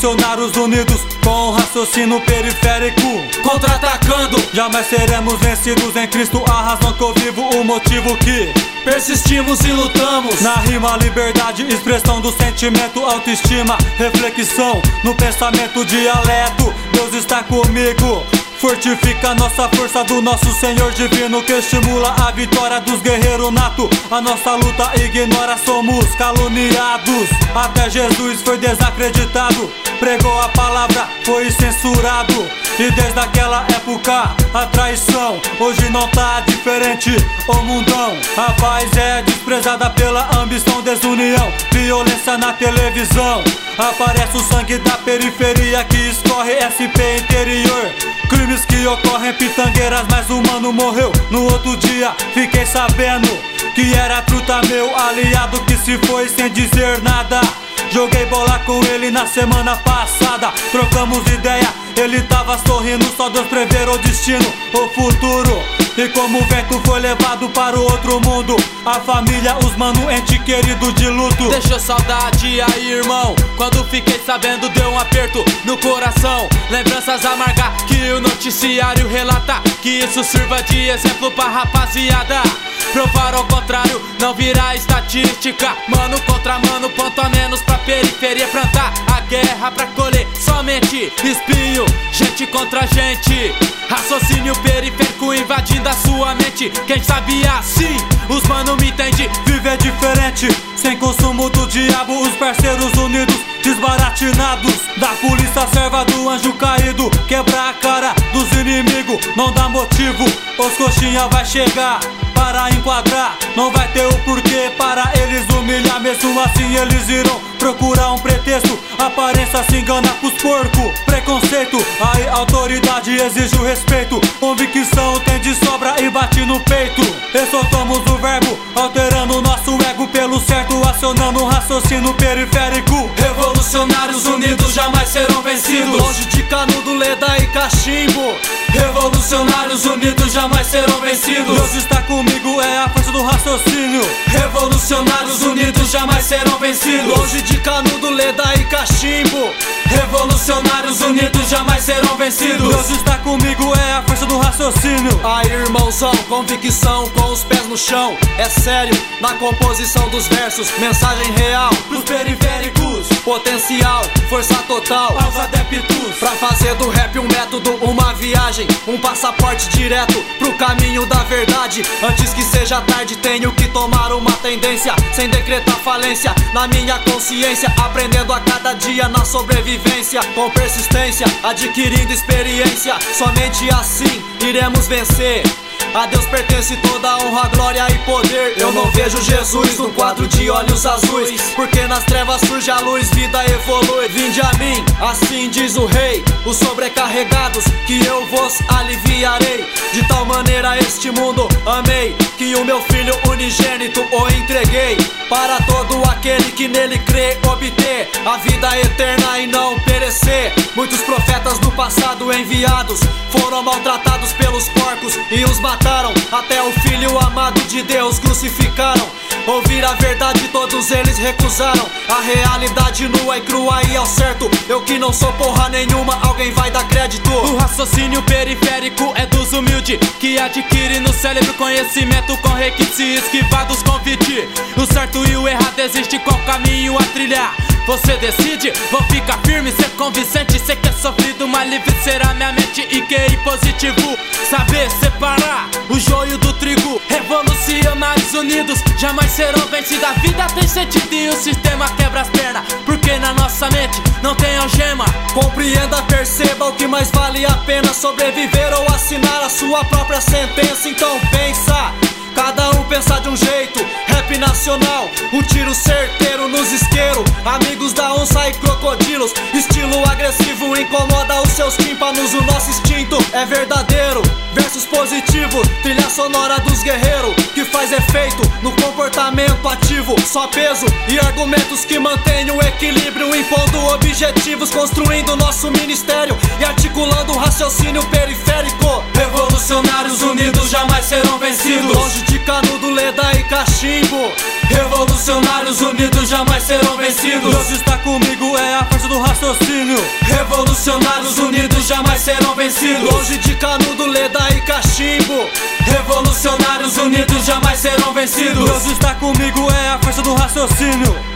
Revolucionários unidos com raciocínio periférico, contra-atacando, jamais seremos vencidos em Cristo, a razão que eu vivo, o motivo que persistimos e lutamos. Na rima, liberdade, expressão do sentimento, autoestima, reflexão no pensamento, dialeto. Deus está comigo, fortifica nossa força do nosso Senhor divino, que estimula a vitória dos guerreiros nato. A nossa luta ignora, somos caluniados. Até Jesus foi desacreditado, pregou a palavra, foi censurado. E desde aquela época a traição hoje não tá diferente. O mundão, a paz é desprezada pela ambição, desunião, violência na televisão. Aparece o sangue da periferia que escorre SP interior. Crimes que ocorrem pitangueiras, mas o mano morreu. No outro dia fiquei sabendo que era truta, meu aliado, que se foi sem dizer nada. Joguei bola com ele na semana passada, trocamos ideia, ele tava sorrindo, só Deus prever o destino, o futuro. E como o vento foi levado para o outro mundo, a família, os mano, ente querido de luto. Deixou saudade aí, irmão, quando fiquei sabendo deu um aperto no coração. Lembranças amargas que o noticiário relata, que isso sirva de exemplo pra rapaziada. Provar ao contrário não virá estatística. Mano contra mano, ponto a menos pra periferia plantar a guerra pra colher somente espinho. Gente contra gente, raciocínio periférico invadindo a sua mente. Quem sabia assim, os mano me entende. Viver diferente, sem consumo do diabo, os parceiros unidos, desbaratinados. Da polícia serva do anjo caído, quebra a cara dos inimigos, não dá motivo. Os coxinha vai chegar para enquadrar, não vai ter o porquê para eles humilhar. Mesmo assim eles irão procurar um pretexto, aparência se engana pros porcos. Preconceito, aí autoridade exige o respeito. Convicção tem de sobra e bate no peito. Exaltamos o verbo, alterando nosso ego pelo certo, acionando um raciocínio periférico. Revolucionários unidos jamais serão vencidos, longe de canudo, leda e cachimbo. Revolucionários unidos jamais serão vencidos. Deus está comigo, é a força do raciocínio. Revolucionários unidos jamais serão vencidos, longe de canudo, leda e cachimbo. Revolucionários unidos jamais serão vencidos. Deus está comigo, é a força do raciocínio. Aí, irmãozão, convicção com os pés no chão. É sério, na composição dos versos, mensagem real pros periféricos, potencial, força total aos adeptos. Pra fazer do rap um método, uma viagem, um passaporte direto pro caminho da verdade. Antes que seja tarde, tenho que tomar uma tendência, sem decretar falência na minha consciência, aprendendo a cada dia na sobrevivência, com persistência, adquirindo experiência. Somente assim iremos vencer. A Deus pertence toda a honra, glória e poder. Eu não vejo Jesus no quadro de olhos azuis, porque nas trevas surge a luz, vida evolui. Vinde a mim, assim diz o rei, os sobrecarregados, que eu vos aliviarei. De tal maneira este mundo amei, que o meu filho unigênito o entreguei, para todo aquele que nele crê obter a vida eterna e não perecer. Muitos profetas do passado enviados foram maltratados pelos porcos e os mataram, até o filho amado de Deus crucificaram. Ouvir a verdade todos eles recusaram, a realidade nua e crua e ao certo. Eu que não sou porra nenhuma, alguém vai dar crédito. O raciocínio periférico é dos humildes, que adquire no cérebro conhecimento com requisitos esquivados convite. O certo e o errado existe, qual caminho a trilhar você decide. Vou ficar firme, ser convincente, sei que é sofrido, mas livre será minha mente e QI positivo. Saber separar o joio do trigo. Revolucionários unidos jamais serão vencidos. A vida tem sentido e o sistema quebra as pernas, porque na nossa mente não tem algema. Compreenda, perceba o que mais vale a pena, sobreviver ou assinar a sua própria sentença. Então pensa, cada um pensa de um jeito. Rap nacional, um tiro certeiro nos isqueiros. Amigos da onça e crocodilos, estilo agressivo incomoda os seus tímpanos. O nosso instinto é verdadeiro, versos positivos, trilha sonora dos guerreiros, que faz efeito no comportamento ativo. Só peso e argumentos que mantêm o equilíbrio, impondo objetivos, construindo nosso ministério e articulando um raciocínio periférico. Revolucionários unidos jamais serão vencidos, longe de canudo, leda e cachimbo. Revolucionários unidos jamais serão vencidos. Deus está comigo, é a força do raciocínio. Revolucionários unidos jamais serão vencidos. Longe de canudo, leda e cachimbo. Revolucionários unidos jamais serão vencidos. Deus está comigo, é a força do raciocínio.